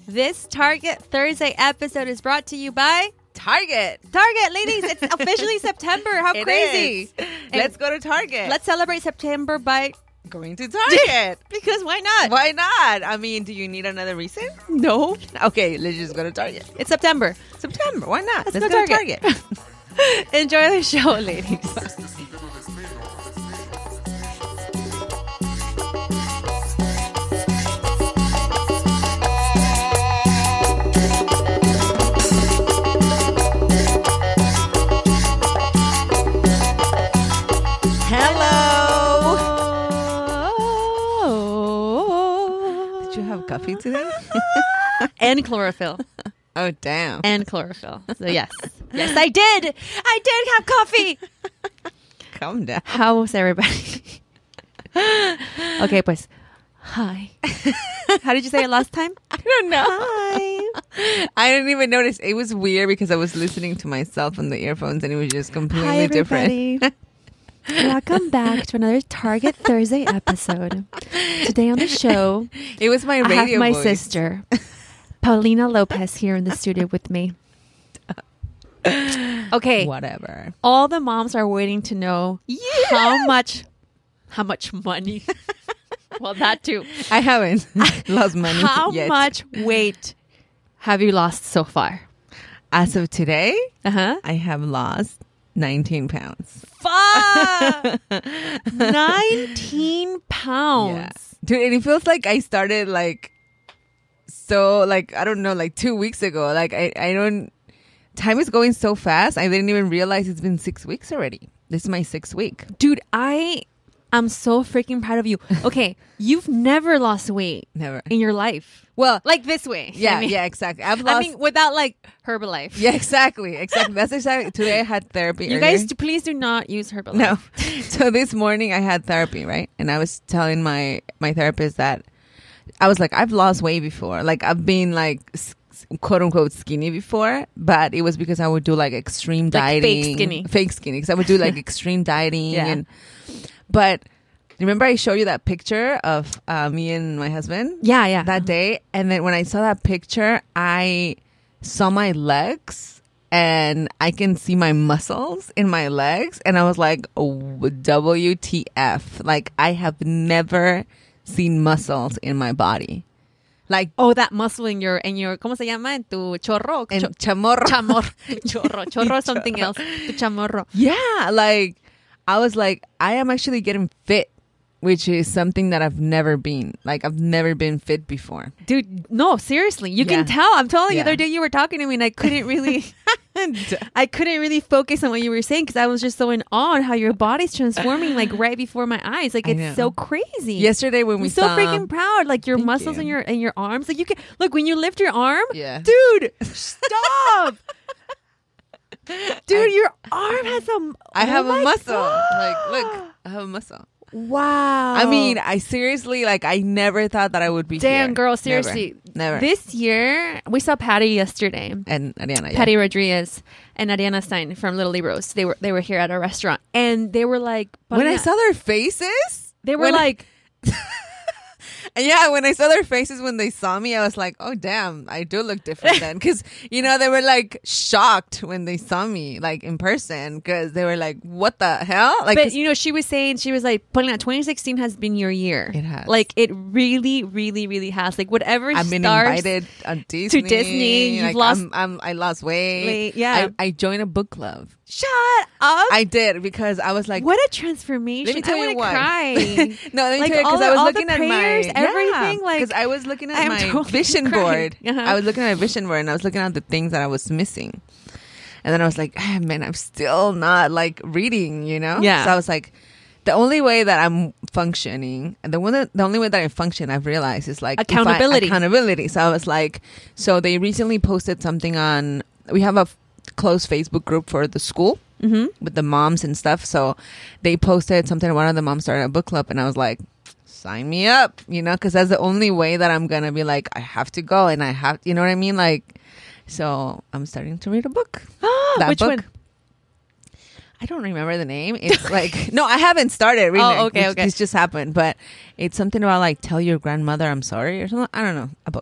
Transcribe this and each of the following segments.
This Target Thursday episode is brought to you by Target. Target, ladies. It's officially September. How crazy. Let's go to Target. Let's celebrate September by going to Target. because why not? Why not? I mean, do you need another reason? No. Okay, let's just go to Target. It's September. September. Why not? Let's go to Target. Enjoy the show, ladies. Coffee today? And chlorophyll. Oh, damn. And chlorophyll. So, yes. Yes, I did. I did have coffee. Calm down. How's everybody? Okay, pues. Hi. How did you say it last time? I don't know. Hi. I didn't even notice. It was weird because I was listening to myself on the earphones and it was just completely Hi, different. Welcome back to another Target Thursday episode. Today on the show, it was my radio I have my voice. sister, Paulina Lopez, here in the studio with me. Okay. Whatever. All the moms are waiting to know how much money. Well, that too. I haven't lost money How yet. much weight have you lost so far? As of today, Uh-huh. I have lost 19 pounds. Fuck! 19 pounds. Yeah. Dude, and it feels like I started like, I don't know, like 2 weeks ago. Like I don't, time is going so fast. I didn't even realize it's been 6 weeks already. This is my 6th week. Dude, I'm so freaking proud of you. Okay, you've never lost weight. Never. In your life. Well, Like this way. yeah, I mean, yeah, exactly. I've lost. without like Herbalife. Yeah, exactly. That's exactly. Today I had therapy. You earlier. guys, please do not use Herbalife. No. So this morning I had therapy, right? And I was telling my therapist that I was like, I've lost weight before. Like I've been like quote unquote skinny before, but it was because I would do like extreme Like dieting. Fake skinny. Because I would do like extreme dieting. Yeah. But remember I showed you that picture of me and my husband? Yeah. That day. And then when I saw that picture, I saw my legs and I can see my muscles in my legs. And I was like, oh, WTF. Like I have never seen muscles in my body. Like, Oh, that muscle in your ¿cómo se llama? En tu chorro. and chamorro. Chorro is something else. Tu chamorro. Yeah. Like I was like, I am actually getting fit, which is something that I've never been. Like I've never been fit before. Dude, no, seriously. You Yeah. can tell. I'm telling you, Yeah. the other day you were talking to me and I couldn't really focus on what you were saying because I was just so in awe on how your body's transforming like right before my eyes. Like I it's know. so crazy. Yesterday when I'm we so saw freaking proud. Like your Thank muscles you. in your arms. Like you can look when you lift your arm. Yeah. Dude, stop. Dude, your arm has a I have oh a my muscle. God. Like, look, I have a muscle. Wow. I mean, I seriously, like, I never thought that I would be damn here. girl, seriously. Never. This year we saw Patty yesterday. And Ariana, yeah. Patty Rodriguez and Ariana Stein from Little Libros. They were here at a restaurant and they were like, When I Paulina, saw their faces, they were when like, yeah, when I saw their faces when they saw me, I was like, oh, damn, I do look different then. Because, you know, they were like shocked when they saw me, like in person, because they were like, what the hell? Like, but you know, she was like, Paulina, 2016 has been your year. It has. Like it really, really, really has. Like whatever I've been stars invited on Disney. to Disney. You've Like, lost I lost weight. Yeah. I joined a book club. Shut up. I did because I was like, What a transformation. let me tell I you wanna why. cry. No, let me Like, tell you because all I was the looking at prayers, my everything, like, because I was looking at I'm my totally vision crying. board. Uh-huh. I was looking at my vision board and I was looking at the things that I was missing, and then I was like, man, I'm still not like reading, you know? Yeah. So I was like, the only way that I'm functioning, the only way that I function, I've realized is like accountability. So I was like, so they recently posted something on. We have a close Facebook group for the school. Mm-hmm. With the moms and stuff. So they posted something. One of the moms started a book club and I was like, sign me up, you know, because that's the only way that I'm going to be like, I have to go and I have, you know what I mean? Like, so I'm starting to read a book. Which book, one? I don't remember the name. It's like, no, I haven't started reading Oh, it. okay. This just happened. But it's something about like, tell your grandmother I'm sorry or something. I don't know. A book.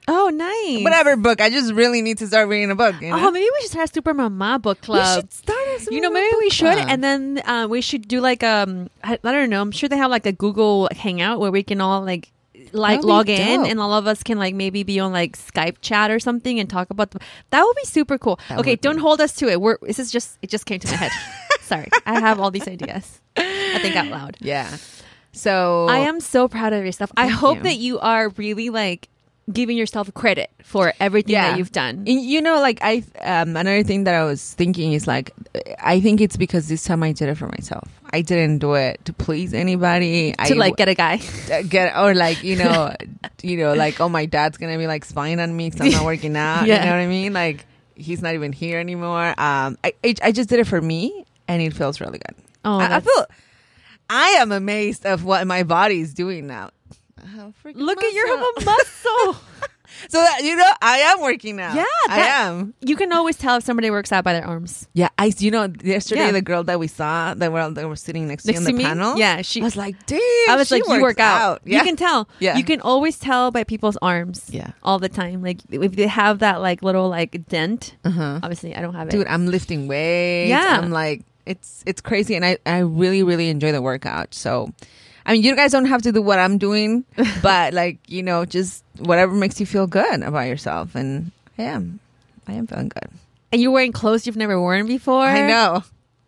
Oh, nice. Whatever book. I just really need to start reading a book. You know? Oh, maybe we should start a Super Mama book club. We should start a Super maybe Mama we book should, club. and then we should do like I don't know. I'm sure they have like a Google Hangout where we can all like That'd be log in, dope. and all of us can like maybe be on like Skype chat or something and talk about that would be super cool. That Okay, would don't be. hold us to it. It just came to my head. Sorry, I have all these ideas. I think out loud. Yeah. So I am so proud of yourself. I Thank hope you. that you are really like giving yourself credit for everything that you've done. You know, like I another thing that I was thinking is like I think it's because this time I did it for myself. I didn't do it to please anybody. To like get a guy. Get or like you know like oh my dad's gonna be like spying on me because I'm not working out. Yeah. You know what I mean? Like he's not even here anymore. I just did it for me, and it feels really good. Oh, I that's- feel I am amazed of what my body is doing now. Look at your muscle. So that, you know, I am working out. Yeah, I am. You can always tell if somebody works out by their arms. Yeah, yesterday Yeah. the girl that we saw that were sitting next to you on the me? panel. Yeah, I was like, damn. I was she like, you works work out. Yeah. You can tell. Yeah. You can always tell by people's arms. Yeah. All the time. Like if they have that like little like dent. Uh-huh. Obviously, I don't have it. Dude, I'm lifting weights. Yeah. I'm like, it's crazy, and I really really enjoy the workout. So, I mean, you guys don't have to do what I'm doing, but like you know, just whatever makes you feel good about yourself, and I am feeling good. And you're wearing clothes you've never worn before. I know.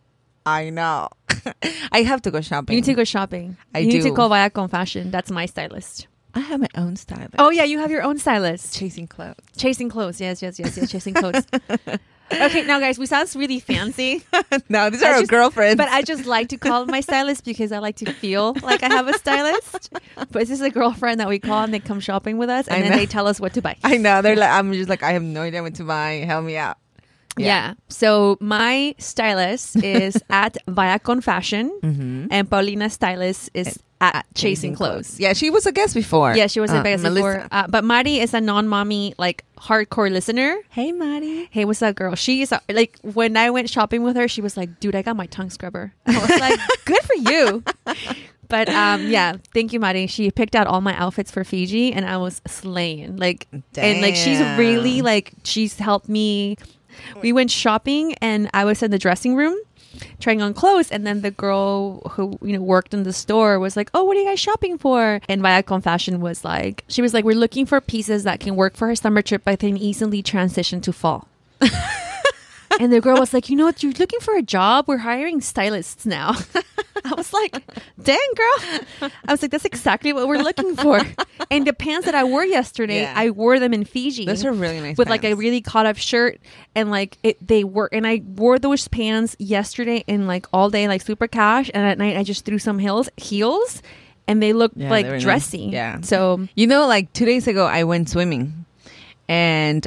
I have to go shopping. You need to go shopping. You need to do. go via Con Fashion. That's my stylist. I have my own stylist. Oh yeah, you have your own stylist. Chasing clothes. Chasing clothes. Yes. Chasing clothes. Okay, now guys, we sound really fancy. No, these are our just- girlfriends. But I just like to call my stylist because I like to feel like I have a stylist. But this is a girlfriend that we call and they come shopping with us and I then know. they tell us what to buy. I know. They're like, I'm just like, I have no idea what to buy. Help me out. Yeah. So my stylist is at Viacon Fashion and Paulina's stylist is at Chasing Clothes. Yeah, she was a guest before. Yeah, she was a guest Melissa. before. But Mari is a non-mommy, like hardcore listener. Hey, Maddie. Hey, what's up, girl? She's like, when I went shopping with her, she was like, dude, I got my tongue scrubber. I was like, good for you. But yeah, thank you, Mari. She picked out all my outfits for Fiji and I was slaying. Like, and like, she's Damn. really like, she's helped me. We went shopping and I was in the dressing room trying on clothes, and then the girl who worked in the store was like, oh, what are you guys shopping for? And Viacom Fashion was like, she was like, we're looking for pieces that can work for her summer trip but can easily transition to fall. And the girl was like, you know what, you're looking for a job, we're hiring stylists now. I was like, dang, girl. I was like, that's exactly what we're looking for. And the pants that I wore yesterday, Yeah. I wore them in Fiji. Those are really nice with like a pants. really caught up shirt, and like they were, and I wore those pants yesterday in like all day, like super cash, and at night I just threw some heels and they looked Yeah, like they were nice. dressy. Yeah. So You know, like 2 days ago, I went swimming, and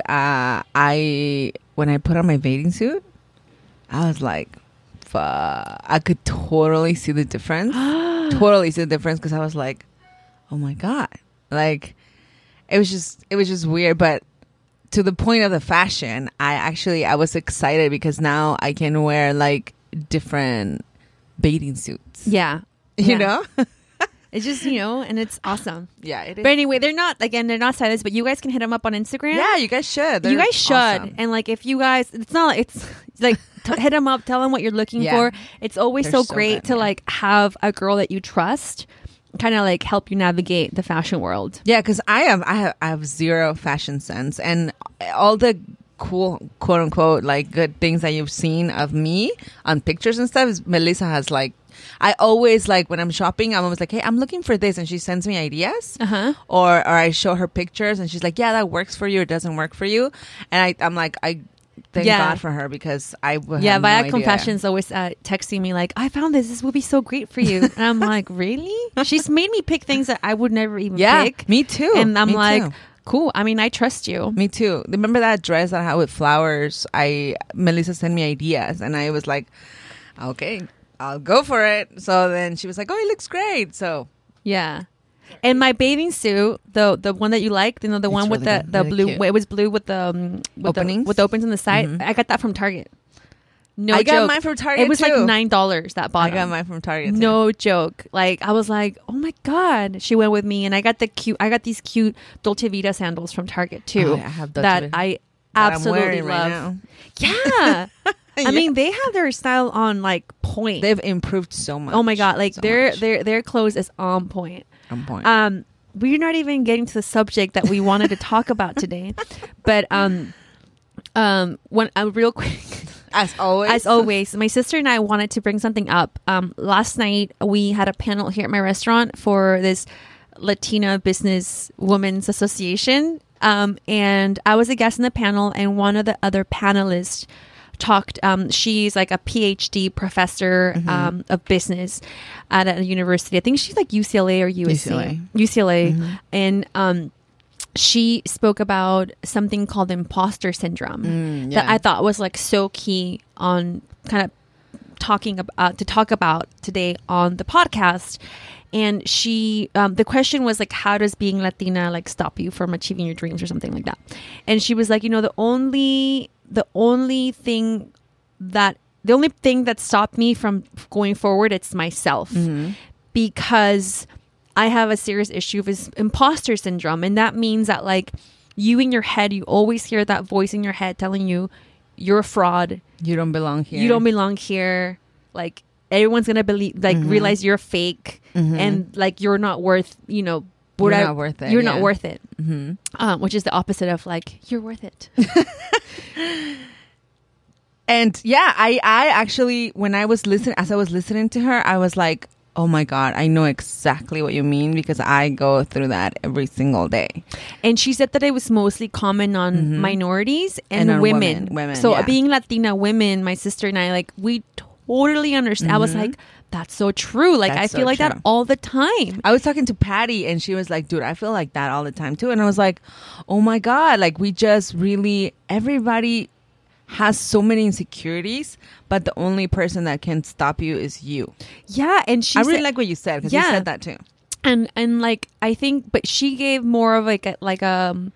when I put on my bathing suit, I was like, fuck. I could totally see the difference. Totally see the difference, because I was like, oh my God. Like, it was just weird. But to the point of the fashion, I was excited because now I can wear like different bathing suits. yeah, You know? it's just and it's awesome. Yeah, it is. But anyway, they're not stylists, but you guys can hit them up on Instagram. Yeah, you guys should. You They're guys should. awesome. And like, if you guys, it's like hit them up, tell them what you're looking Yeah. for. It's always They're so so great good, to yeah. like have a girl that you trust kind of like help you navigate the fashion world. Yeah, because I have zero fashion sense, and all the cool quote unquote like good things that you've seen of me on pictures and stuff is Melissa has like. I always like when I'm shopping, I'm always like, hey, I'm looking for this, and she sends me ideas, or I show her pictures, and she's like, yeah, that works for you, it doesn't work for you, and I'm like, I thank Yeah. God for her, because I would Yeah, have no Via idea. Confessions always texting me like, I found this will be so great for you. And I'm like, really? She's made me pick things that I would never even Yeah, pick. me too. And I'm Me like, too. cool. I mean, I trust you. Me too. Remember that dress that I had with flowers? Melissa sent me ideas, and I was like, okay, I'll go for it. So then she was like, oh, it looks great. So Yeah. And my bathing suit, the one that you liked, the It's one with really good. the Really blue, cute. it was blue with the Openings? with the openings on the side. Mhm. I got that from Target. No I joke. got mine from Target. It was like too. $9 that I bottom. got mine from Target. Too. No joke. Like I was like, oh my god. She went with me, and I got these cute Dolce Vita sandals from Target too. Oh, I have Dolce that Vita. I That I'm absolutely wearing love. right now. Yeah. Yeah. I mean, they have their style on like point. They've improved so much. Oh my god, like so their much. their clothes is on point. On point. We're not even getting to the subject that we wanted to talk about today, but when real quick. As always, my sister and I wanted to bring something up. Last night we had a panel here at my restaurant for this Latina Business Women's Association, and I was a guest in the panel, and one of the other panelists talked. She's like a PhD professor of business at a university. I think she's like UCLA or USC. UCLA. And she spoke about something called imposter syndrome that I thought was like so key on kind of talk about today on the podcast. And she, the question was like, how does being Latina like stop you from achieving your dreams or something like that? And she was like, you know, the only thing that stopped me from going forward, it's myself, because I have a serious issue of imposter syndrome. And that means that like you in your head, you always hear that voice in your head telling you you're a fraud. you don't belong here. You don't belong here. Like everyone's going to believe, like realize you're fake and like you're not worth, you know, You're not worth it. You're not worth it. Which is the opposite of like, you're worth it. And yeah, I actually, when I was listening to her, I was like, oh my God, I know exactly what you mean, because I go through that every single day. And she said that it was mostly common on minorities and on women. So yeah. being Latina women, my sister and I, like, we totally understand. I was like, that's so true. Like, That's I feel so like true. that all the time. I was talking to Patty and she was like, dude, I feel like that all the time too. And I was like, oh my God, like we just really, everybody has so many insecurities, but the only person that can stop you is you. Yeah. And she I really said, like what you said, because you said that too. and like, I think, but she gave more of like a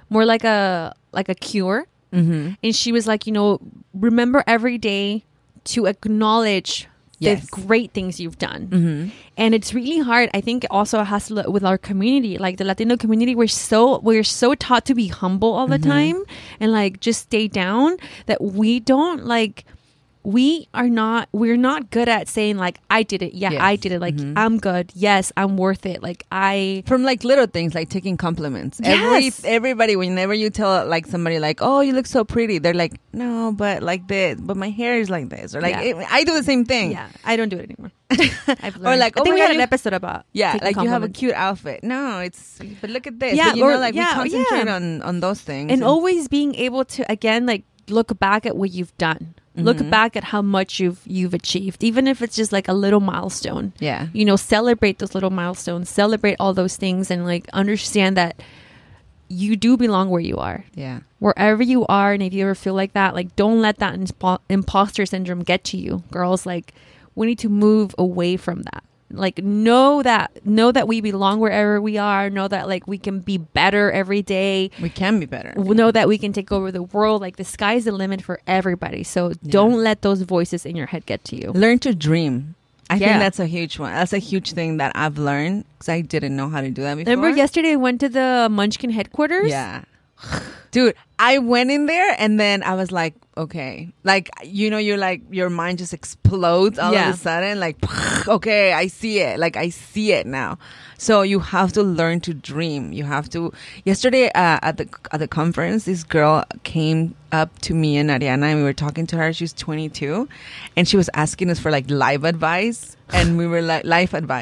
cure. And she was like, you know, remember every day to acknowledge the great things you've done. And it's really hard. I think it also has to with our community, like the Latino community, we're so taught to be humble all the time and like just stay down, that we don't like, we're not good at saying like, I did it. Yeah, I did it. Like, I'm good. Yes, I'm worth it. Like from like little things, like taking compliments. Yes. Everybody, whenever you tell like somebody like, oh, you look so pretty, they're like, no, but like this, but my hair is like this, or like I do the same thing. Yeah, I don't do it anymore. I've learned. Or like, I think oh we my had God, an episode about like you have a compliments. cute outfit. No, but look at this. Yeah, but, you know, like we yeah, concentrate yeah. on those things, and always being able to again like look back at what you've done. Look back at how much you've achieved, even if it's just like a little milestone. Yeah. You know, celebrate those little milestones, celebrate all those things, and like understand that you do belong where you are. Yeah. Wherever you are, and if you ever feel like that, like don't let that imposter syndrome get to you, girls. Like we need to move away from that. Like know that we belong wherever we are. Know that like we can be better every day. We can be better. Know that we can take over the world. Like the sky's the limit for everybody. So don't let those voices in your head get to you. Learn to dream. I think that's a huge one. That's a huge thing that I've learned, because I didn't know how to do that before. Remember yesterday I went to the Munchkin headquarters? Yeah. Dude, I went in there and then I was like, okay. Like, you know, you're like, your mind just explodes all of a sudden. Like, okay, I see it. Like, I see it now. So you have to learn to dream. You have to. Yesterday at the conference, this girl came up to me and Ariana, and we were talking to her. She's 22, and she was asking us for like life advice, and we were like,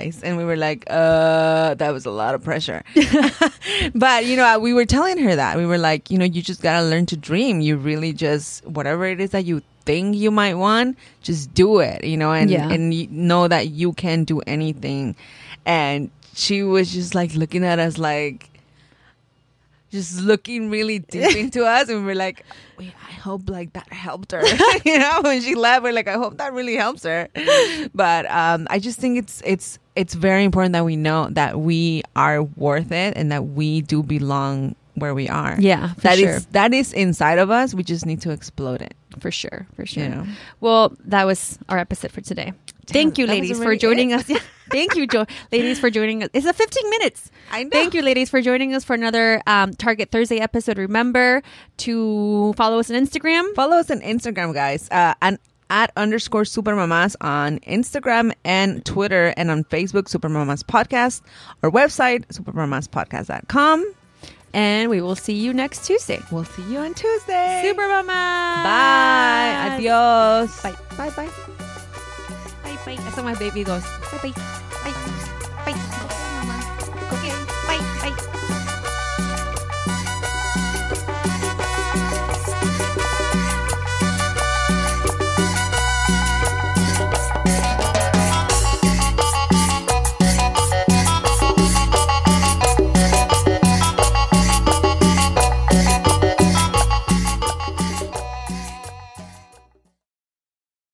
that was a lot of pressure. But you know, we were telling her that we were like, you know, you just gotta learn to dream. You really just, whatever it is that you think you might want, just do it. You know, and you know that you can do anything. And she was just like looking at us, like just looking really deep into us, and we were like, wait, I hope like that helped her. You know, when she left, we're like, I hope that really helps her. But I just think it's very important that we know that we are worth it, and that we do belong where we are. Yeah, for That sure. is that is inside of us. We just need to explode it. For sure. For sure. You know? Well, that was our episode for today. Thank you, that was ladies, for already joining it? us. Yeah. Thank you, ladies, for joining us. It's a 15 minutes. I know. Thank you, ladies, for joining us for another Target Thursday episode. Remember to follow us on Instagram. Follow us on Instagram, guys. And at _supermamas on Instagram and Twitter, and on Facebook, Supermamas Podcast. Our website, supermamaspodcast.com. And we will see you next Tuesday. We'll see you on Tuesday. Super Mama. Bye. Adios. Bye. Bye. Bye. Bye. Bye. That's how my baby goes. Bye. Bye. Bye.